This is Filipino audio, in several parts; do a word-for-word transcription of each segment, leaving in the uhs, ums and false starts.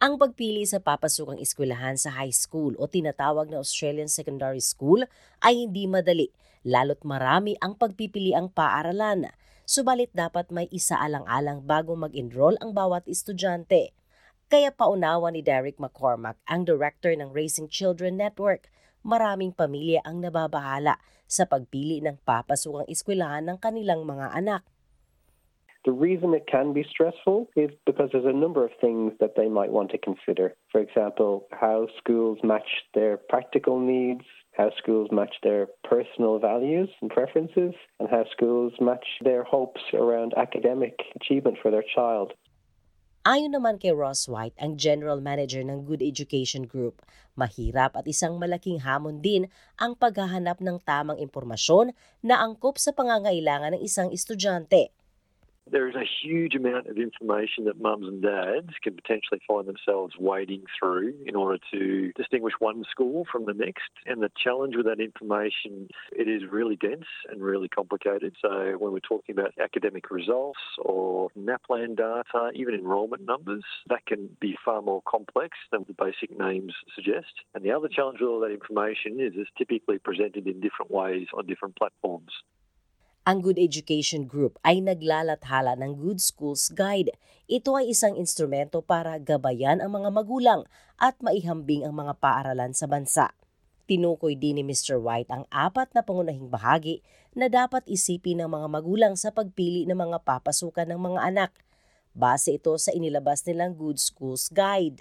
Ang pagpili sa papasukang eskwelahan sa high school o tinatawag na Australian Secondary School ay hindi madali, lalo't marami ang pagpipiliang paaralan. Subalit dapat may isaalang-alang bago mag-enroll ang bawat estudyante. Kaya paunawa ni Derek McCormack, ang director ng Raising Children Network, maraming pamilya ang nababahala sa pagpili ng papasukang eskwelahan ng kanilang mga anak. The reason it can be stressful is because there's a number of things that they might want to consider. For example, how schools match their practical needs, how schools match their personal values and preferences, and how schools match their hopes around academic achievement for their child. Ayon naman kay Ross White, ang General Manager ng Good Education Group, mahirap at isang malaking hamon din ang paghahanap ng tamang impormasyon na angkop sa pangangailangan ng isang estudyante. There is a huge amount of information that mums and dads can potentially find themselves wading through in order to distinguish one school from the next. And the challenge with that information, it is really dense and really complicated. So when we're talking about academic results or NAPLAN data, even enrolment numbers, that can be far more complex than the basic names suggest. And the other challenge with all that information is it's typically presented in different ways on different platforms. Ang Good Education Group ay naglalathala ng Good Schools Guide. Ito ay isang instrumento para gabayan ang mga magulang at maihambing ang mga paaralan sa bansa. Tinukoy din ni Mister White ang apat na pangunahing bahagi na dapat isipin ng mga magulang sa pagpili ng mga papasukan ng mga anak. Base ito sa inilabas nilang Good Schools Guide.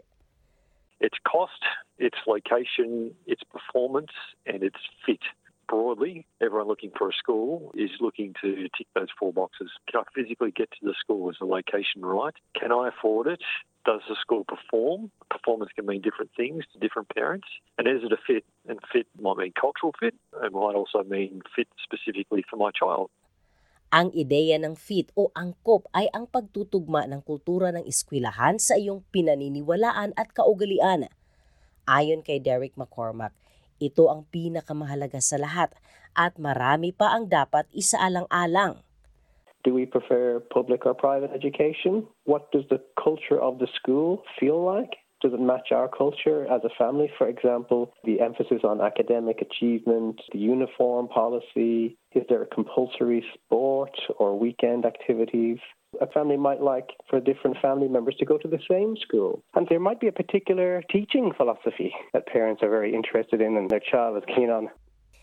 Its cost, its location, its performance, and its fit. Broadly, everyone looking for a school is looking to tick those four boxes. Can I physically get to the school? Is the location right? Can I afford it? Does the school perform? Performance can mean different things to different parents. And is it a fit? And fit might mean cultural fit. It might also mean fit specifically for my child. Ang ideya ng fit o angkop ay ang pagtutugma ng kultura ng eskwelahan sa iyong pinaniniwalaan at kaugalian. Ayon kay Derek McCormack, ito ang pinakamahalaga sa lahat at marami pa ang dapat isaalang-alang. Do we prefer public or private education? What does the culture of the school feel like? Does it match our culture as a family? For example, the emphasis on academic achievement, the uniform policy, is there a compulsory sport or weekend activities? A family might like for different family members to go to the same school. And there might be a particular teaching philosophy that parents are very interested in and their child is keen on.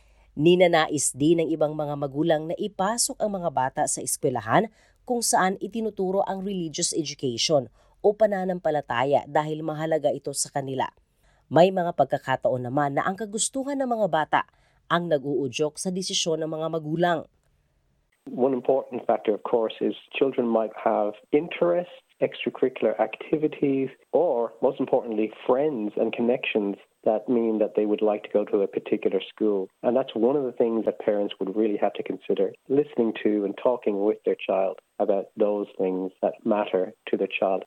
Ninanais din ng ibang mga magulang na ipasok ang mga bata sa eskwelahan kung saan itinuturo ang religious education o pananampalataya dahil mahalaga ito sa kanila. May mga pagkakataon naman na ang kagustuhan ng mga bata ang nag-uudyok sa desisyon ng mga magulang. One important factor, of course, is children might have interests, extracurricular activities, or, most importantly, friends and connections that mean that they would like to go to a particular school. And that's one of the things that parents would really have to consider, listening to and talking with their child about those things that matter to their child.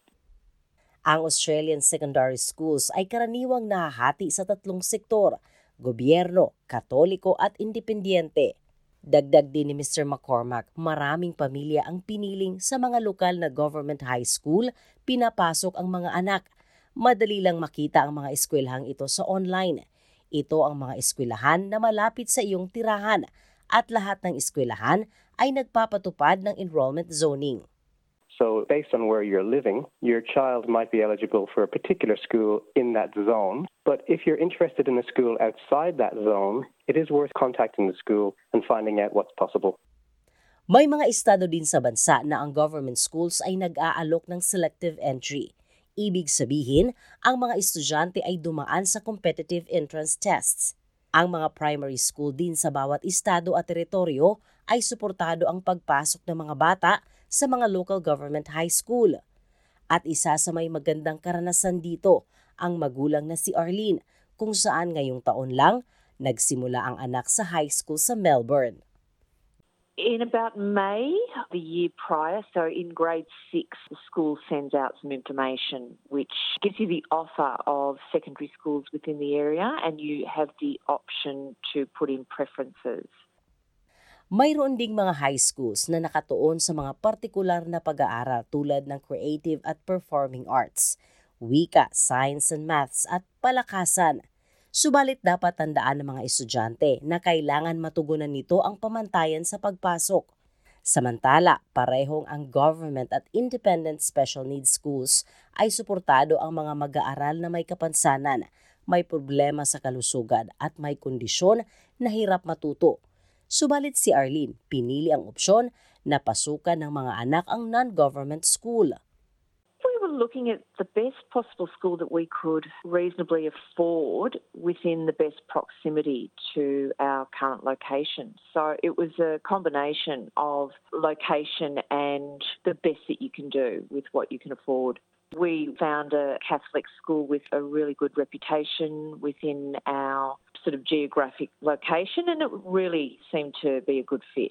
Ang Australian secondary schools ay karaniwang nahahati sa tatlong sektor, gobyerno, katoliko at independyente. Dagdag din ni Mister McCormack, maraming pamilya ang piniling sa mga lokal na government high school pinapasok ang mga anak. Madali lang makita ang mga eskwelahang ito sa online. Ito ang mga eskwelahan na malapit sa iyong tirahan at lahat ng eskwelahan ay nagpapatupad ng enrollment zoning. So based on where you're living, your child might be eligible for a particular school in that zone. But if you're interested in a school outside that zone, it is worth contacting the school and finding out what's possible. May mga estado din sa bansa na ang government schools ay nag-aalok ng selective entry. Ibig sabihin, ang mga estudyante ay dumaan sa competitive entrance tests. Ang mga primary school din sa bawat estado at teritoryo ay suportado ang pagpasok ng mga bata sa mga local government high school. At isa sa may magandang karanasan dito, ang magulang na si Arlene, kung saan ngayong taon lang, nagsimula ang anak sa high school sa Melbourne. In about May, the year prior, so in grade six, the school sends out some information which gives you the offer of secondary schools within the area and you have the option to put in preferences. Mayroon ding mga high schools na nakatuon sa mga partikular na pag-aaral tulad ng creative at performing arts. wika, science and maths at palakasan. Subalit dapat tandaan ng mga estudyante na kailangan matugunan nito ang pamantayan sa pagpasok. Samantala, parehong ang government at independent special needs schools ay suportado ang mga mag-aaral na may kapansanan, may problema sa kalusugan at may kondisyon na hirap matuto. Subalit si Arlene, pinili ang opsyon na pasukan ng mga anak ang non-government school. We were looking at the best possible school that we could reasonably afford within the best proximity to our current location. So it was a combination of location and the best that you can do with what you can afford. We found a Catholic school with a really good reputation within our sort of geographic location, and it really seemed to be a good fit.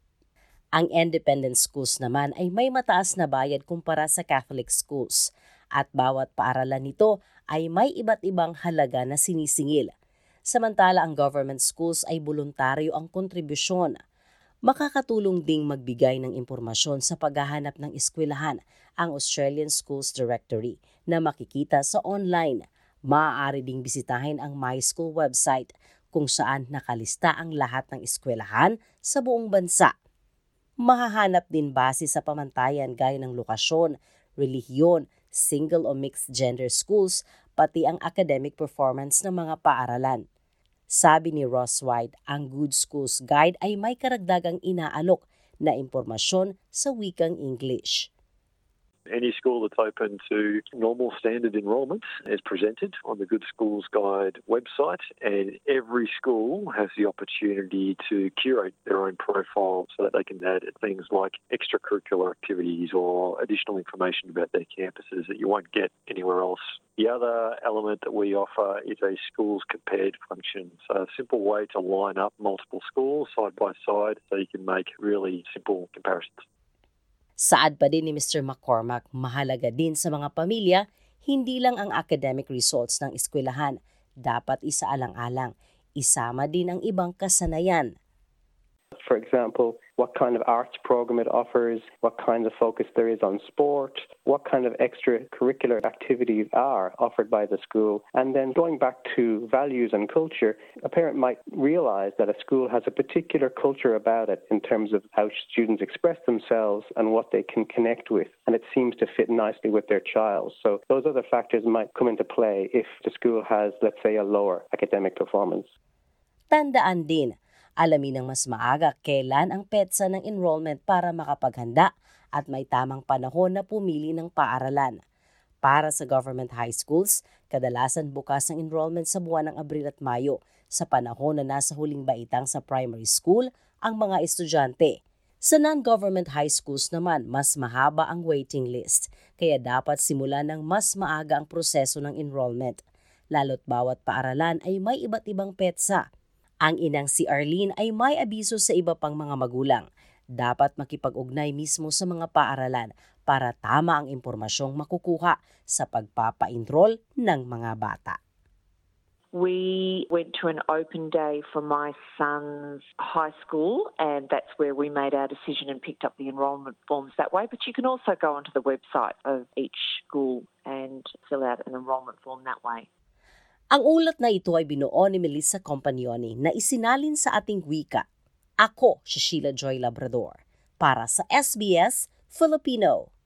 Ang independent schools naman ay may mataas na bayad kumpara sa Catholic schools at bawat paaralan nito ay may iba't ibang halaga na sinisingil. Samantala ang government schools ay voluntaryo ang kontribusyon. Makakatulong ding magbigay ng impormasyon sa paghahanap ng eskwelahan ang Australian Schools Directory na makikita sa online. Maaari ding bisitahin ang MySchool website kung saan nakalista ang lahat ng eskwelahan sa buong bansa. Mahahanap din base sa pamantayan gaya ng lokasyon, relihiyon, single o mixed gender schools, pati ang academic performance ng mga paaralan. Sabi ni Ross White, ang Good Schools Guide ay may karagdagang inaalok na impormasyon sa wikang English. Any school that's open to normal standard enrolment is presented on the Good Schools Guide website, and every school has the opportunity to curate their own profile so that they can add things like extracurricular activities or additional information about their campuses that you won't get anywhere else. The other element that we offer is a schools compared function, so a simple way to line up multiple schools side by side so you can make really simple comparisons. Saad pa din ni Mister McCormack, mahalaga din sa mga pamilya, hindi lang ang academic results ng eskwelahan, dapat isaalang-alang, isama din ang ibang kasanayan. For example, what kind of arts program it offers, what kind of focus there is on sport, what kind of extracurricular activities are offered by the school. And then going back to values and culture, a parent might realize that a school has a particular culture about it in terms of how students express themselves and what they can connect with. And it seems to fit nicely with their child. So those other factors might come into play if the school has, let's say, a lower academic performance. Tandaan din, alamin ng mas maaga kailan ang petsa ng enrollment para makapaghanda at may tamang panahon na pumili ng paaralan. Para sa government high schools, kadalasan bukas ang enrollment sa buwan ng Abril at Mayo, sa panahon na nasa huling baitang sa primary school ang mga estudyante. Sa non-government high schools naman, mas mahaba ang waiting list, kaya dapat simulan ng mas maaga ang proseso ng enrollment. Lalo't bawat paaralan ay may iba't ibang petsa. Ang inang si Arlene ay may abiso sa iba pang mga magulang. Dapat makipag-ugnay mismo sa mga paaralan para tama ang impormasyong makukuha sa pagpapa-enroll ng mga bata. We went to an open day for my son's high school, and that's where we made our decision and picked up the enrolment forms that way. But you can also go onto the website of each school and fill out an enrolment form that way. Ang ulat na ito ay binuo ni Melissa Compagnoni na isinalin sa ating wika. Ako si Sheila Joy Labrador para sa S B S Filipino.